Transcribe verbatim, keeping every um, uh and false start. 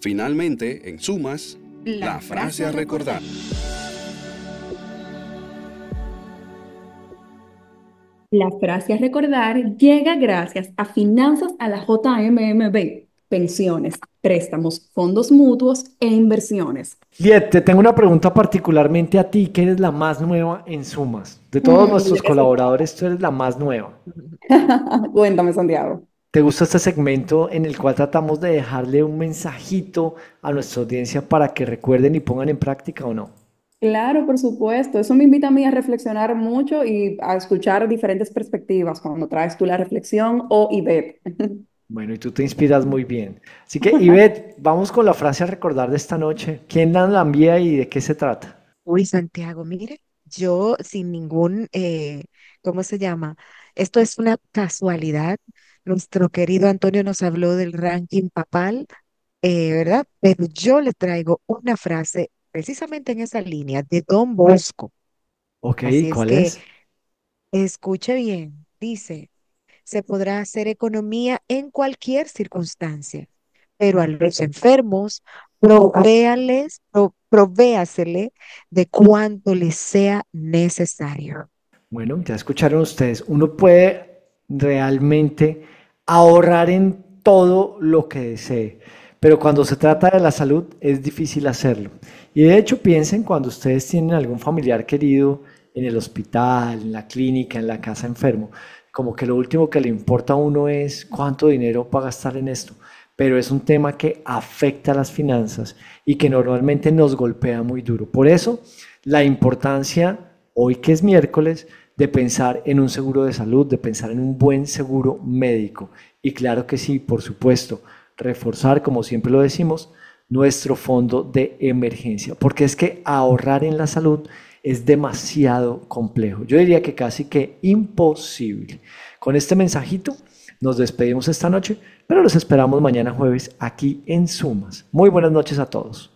Finalmente, en sumas, La, la frase a recordar. La frase a recordar llega gracias a Finanzas a la J M M B, pensiones, préstamos, fondos mutuos e inversiones. Liet, te tengo una pregunta particularmente a ti, que eres la más nueva en Sumas. De todos Mm, ¿de nuestros qué se colaboradores, tú eres la más nueva. trata? Cuéntame, Santiago. ¿Te gusta este segmento en el cual tratamos de dejarle un mensajito a nuestra audiencia para que recuerden y pongan en práctica o no? Claro, por supuesto. Eso me invita a mí a reflexionar mucho y a escuchar diferentes perspectivas cuando traes tú la reflexión o Ivette. Bueno, y tú te inspiras muy bien. Así que, Ivette, vamos con la frase a recordar de esta noche. ¿Quién la la envía y de qué se trata? Uy, Santiago, mire, yo sin ningún, eh, ¿cómo se llama? Esto es una casualidad. Nuestro querido Antonio nos habló del ranking papal, eh, ¿verdad? Pero yo le traigo una frase precisamente en esa línea de Don Bosco. Ok, Así es ¿cuál que es? escuche bien, dice, se podrá hacer economía en cualquier circunstancia, pero a los enfermos, provéales, pro- provéasele de cuanto les sea necesario. Bueno, ya escucharon ustedes, uno puede realmente ahorrar en todo lo que desee, pero cuando se trata de la salud es difícil hacerlo. Y de hecho piensen cuando ustedes tienen algún familiar querido en el hospital, en la clínica, en la casa enfermo, como que lo último que le importa a uno es cuánto dinero va a gastar en esto, pero es un tema que afecta a las finanzas y que normalmente nos golpea muy duro. Por eso, la importancia, hoy que es miércoles, de pensar en un seguro de salud, de pensar en un buen seguro médico. Y claro que sí, por supuesto, reforzar, como siempre lo decimos, nuestro fondo de emergencia, porque es que ahorrar en la salud es demasiado complejo. Yo diría que casi que imposible. Con este mensajito nos despedimos esta noche, pero los esperamos mañana jueves aquí en Sumas. Muy buenas noches a todos.